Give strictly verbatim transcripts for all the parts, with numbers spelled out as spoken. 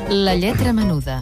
La lletra menuda.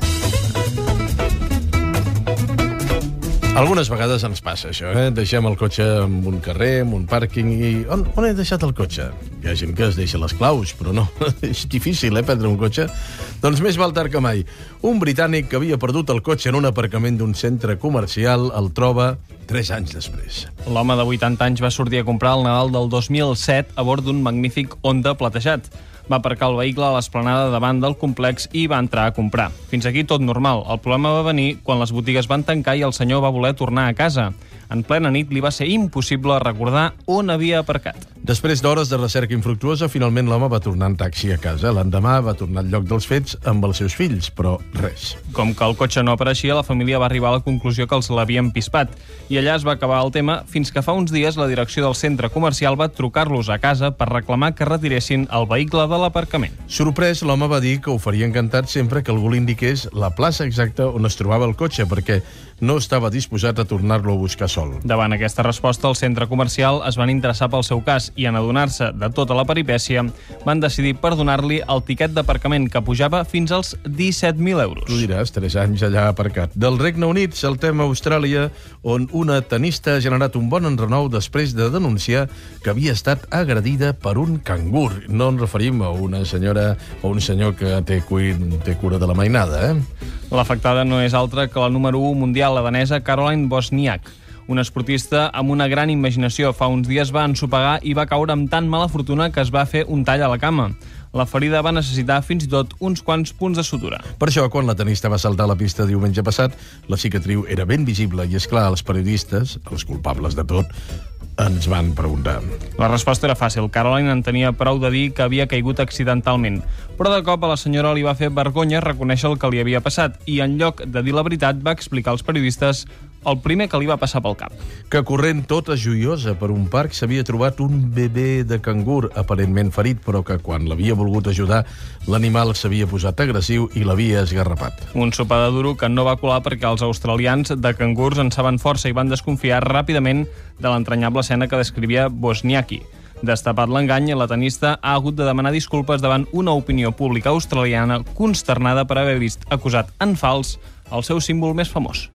Algunes vegades ens passa això, eh? Deixem el cotxe en un carrer, en un pàrquing i... On, on he deixat el cotxe? Hi ha gent que es deixa les claus, però no. És difícil, eh, prendre un cotxe? Doncs més val tard que mai. Un britànic que havia perdut el cotxe en un aparcament d'un centre comercial el troba tres anys després. L'home de vuitanta anys va sortir a comprar el Nadal del dos mil set a bord d'un magnífic Honda platejat. Va aparcar el vehicle a l'esplanada davant del complex i va entrar a comprar. Fins aquí tot normal. El problema va venir quan les botigues van tancar i el senyor va voler tornar a casa. En plena nit li va ser impossible recordar on havia aparcat. Després d'hores de recerca infructuosa, finalment l'home va tornar en taxi a casa. L'endemà va tornar al lloc dels fets amb els seus fills, però res. Com que el cotxe no apareixia, la família va arribar a la conclusió que els l'havien pispat. I allà es va acabar el tema fins que fa uns dies la direcció del centre comercial va trucar-los a casa per reclamar que retiressin el vehicle de l'aparcament. Sorprès, l'home va dir que ho faria encantat sempre que algú li indiqués la plaça exacta on es trobava el cotxe, perquè no estava disposat a tornar-lo a buscar sol. Davant aquesta resposta, el centre comercial es van interessar pel seu cas i, en adonar-se de tota la peripècia, van decidir perdonar-li el tiquet d'aparcament, que pujava fins als disset mil euros. Tu diràs, tres anys allà aparcat. Del Regne Unit saltem a Austràlia, on una tenista ha generat un bon enrenou després de denunciar que havia estat agredida per un cangur. No ens referim a una senyora o un senyor que té, cuir, té cura de la mainada, eh? L'afectada no és altra que la número u mundial, la danesa Caroline Wozniak. Una esportista amb una gran imaginació. Fa uns dies va ensopegar i va caure amb tan mala fortuna que es va fer un tall a la cama. La ferida va necessitar fins i tot uns quants punts de sutura. Per això, quan la tenista va saltar a la pista diumenge passat, la cicatriu era ben visible i, és clar, els periodistes, els culpables de tot, ens van preguntar. La resposta era fàcil. Caroline en tenia prou de dir que havia caigut accidentalment. Però de cop a la senyora li va fer vergonya reconèixer el que li havia passat i, en lloc de dir la veritat, va explicar als periodistes el primer que li va passar pel cap. Que corrent tota joiosa per un parc s'havia trobat un bebè de cangur aparentment ferit, però que quan l'havia volgut ajudar l'animal s'havia posat agressiu i l'havia esgarrapat. Un sopar de duro que no va colar perquè els australians de cangurs en saben força i van desconfiar ràpidament de l'entranyable escena que descrivia Wozniacki. Destapat l'engany, la tenista ha hagut de demanar disculpes davant una opinió pública australiana consternada per haver vist acusat en fals el seu símbol més famós.